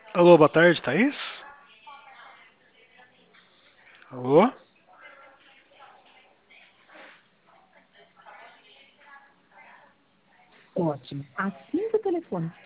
Alô, boa tarde, Thaís? Alô? Ótimo. Assim que o telefone